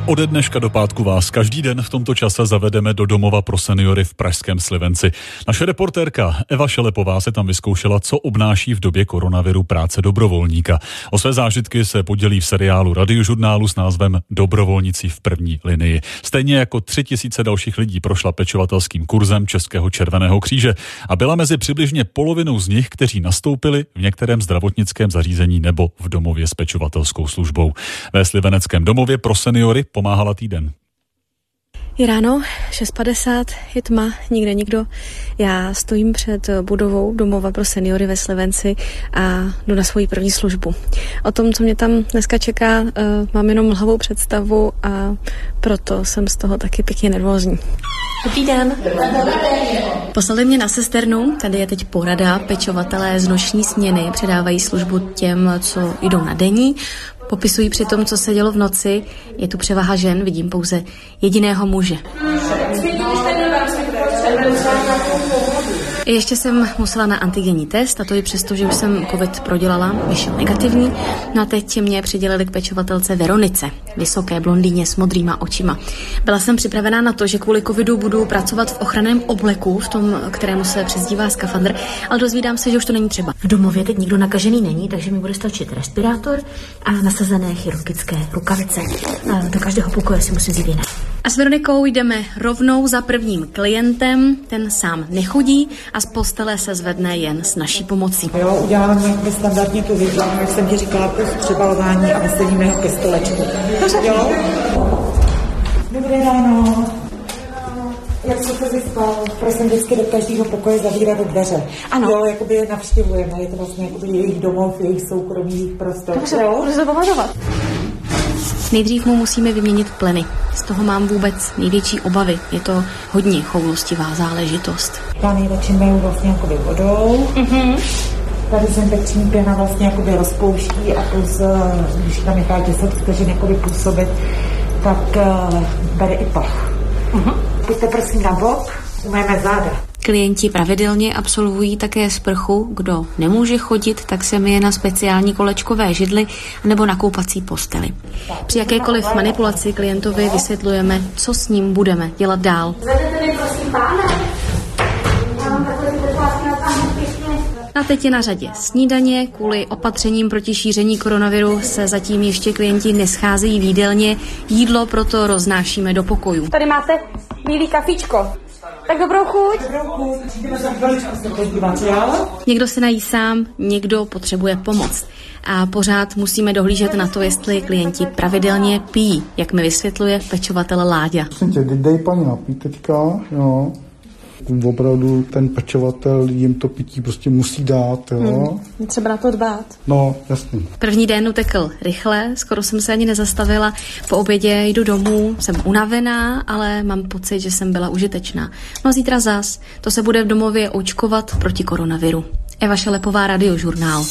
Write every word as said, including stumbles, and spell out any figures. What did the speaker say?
Ode dneška do pátku vás každý den v tomto čase zavedeme do domova pro seniory v pražském Slivenci. Naše reportérka Eva Šelepová se tam vyzkoušela, co obnáší v době koronaviru práce dobrovolníka. O své zážitky se podělí v seriálu Radiožurnálu s názvem Dobrovolníci v první linii. Stejně jako tři tisíce dalších lidí prošla pečovatelským kurzem Českého červeného kříže a byla mezi přibližně polovinou z nich, kteří nastoupili v některém zdravotnickém zařízení nebo v domově s pečovatelskou službou. Ve sliveneckém domově pro seniory pomáhala týden. Je ráno, šest padesát, je tma, nikde nikdo. Já stojím před budovou domova pro seniory ve Slivenci a jdu na svoji první službu. O tom, co mě tam dneska čeká, mám jenom mlhavou představu a proto jsem z toho taky pěkně nervózní. Dobrý den. Poslali mě na sesternu, tady je teď porada, pečovatelé z noční směny předávají službu těm, co jdou na denní. Popisují při tom, co se dělo v noci. Je tu převaha žen, vidím pouze jediného muže. Ještě jsem musela na antigenní test, a to i přesto, že už jsem covid prodělala, vyšel negativní. No a teď mě přidělili k pečovatelce Veronice, vysoké blondýně s modrýma očima. Byla jsem připravená na to, že kvůli covidu budu pracovat v ochranném obleku, v tom, kterému se přezdívá skafandr, ale dozvídám se, že už to není třeba. V domově teď nikdo nakažený není, takže mi bude stačit respirátor a nasazené chirurgické rukavice. A do každého pokoje si musím vzít jiné. A s Veronikou jdeme rovnou za prvním klientem, ten sám nechodí a z postele se zvedne jen s naší pomocí. Jo, uděláme jakby standardně tu věc, jak jsem ti říkala, plus přebalování a vystavíme ke stolečku. Jo? Dobré ráno. Jak se to vyspal? Prosím, vždycky do každého pokoje zavírat do dveře. Ano. Jo, jakoby je navštěvujeme, je to vlastně jakoby jejich domov, jejich soukromí, jejich prostor. Dobře, budu se pamatovat. Nejdřív mu musíme vyměnit pleny. Z toho mám vůbec největší obavy. Je to hodně choulostivá záležitost. Plany začínají vlastně jakoby vodou. Mm-hmm. Tady dezinfekční pěna vlastně jakoby rozpouští a plus, když tam nechá deset vteřin jakoby působit, tak uh, bere i pach. Mm-hmm. Pojďte prosím na bok, umyjeme záda. Klienti pravidelně absolvují také sprchu. Kdo nemůže chodit, tak se myje na speciální kolečkové židli nebo na koupací posteli. Při jakékoliv manipulaci klientovi vysvětlujeme, co s ním budeme dělat dál. Zvedete mi prosím páne. Já mám takový podpásky na pánu pěkně. A teď je na řadě snídaně. Kvůli opatřením proti šíření koronaviru se zatím ještě klienti nescházejí v jídelně. Jídlo proto roznášíme do pokojů. Tady máte bílý kafičko. Tak dobrou chuť. Někdo se nají sám, někdo potřebuje pomoc. A pořád musíme dohlížet na to, jestli klienti pravidelně pijí, jak mi vysvětluje pečovatel Láďa. Prosím tě, dej paní napít teďka, jo. Opravdu ten pečovatel jim to pití prostě musí dát, jo. Hmm, třeba na to dbát. No, jasný. První den utekl rychle, skoro jsem se ani nezastavila. Po obědě jdu domů, jsem unavená, ale mám pocit, že jsem byla užitečná. No a zítra zas, to se bude v domově očkovat proti koronaviru. Eva Šelepová, Radiožurnál.